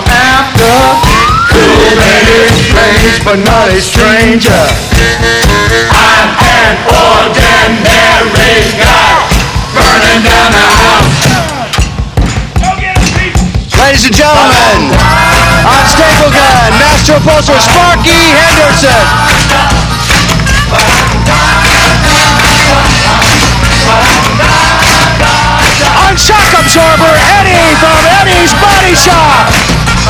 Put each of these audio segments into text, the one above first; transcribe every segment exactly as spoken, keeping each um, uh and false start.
after. Cool lady, strange but not a stranger. I'm an ordinary guy burning down the house. Ladies and gentlemen, on staple gun, master upholsterer Sparky Henderson. On shock absorber, Eddie from Eddie's Body Shop.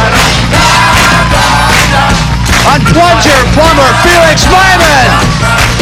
On plunger plumber Felix Lyman.